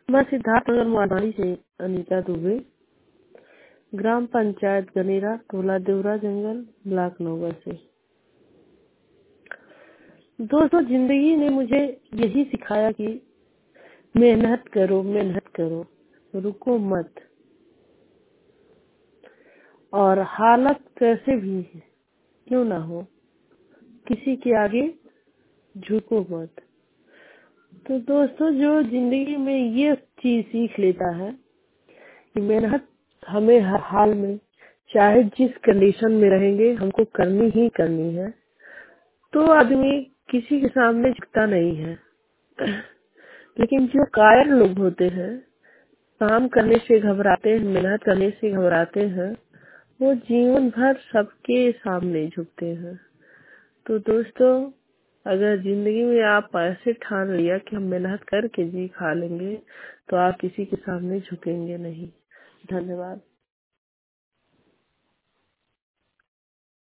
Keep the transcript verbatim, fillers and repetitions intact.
मैं सिद्धार्थ नगर मुआदानी से अनीता दुबे, ग्राम पंचायत गनेरा, टोला देवरा जंगल, ब्लॉक नौगर से। दोस्तों, जिंदगी ने मुझे यही सिखाया कि मेहनत करो, मेहनत करो, रुको मत, और हालत कैसे भी क्यों ना हो, किसी के आगे झुको मत। तो दोस्तों, जो जिंदगी में ये चीज सीख लेता है कि मेहनत हमें हर हाल में, चाहे जिस कंडीशन में रहेंगे, हमको करनी ही करनी है, तो आदमी किसी के सामने झुकता नहीं है। लेकिन जो कायर लोग होते हैं, काम करने से घबराते हैं, मेहनत करने से घबराते हैं, वो जीवन भर सबके सामने झुकते हैं। तो दोस्तों, अगर जिंदगी में आप ऐसे ठान लिया कि हम मेहनत करके जी खा लेंगे, तो आप किसी के सामने झुकेंगे नहीं। धन्यवाद।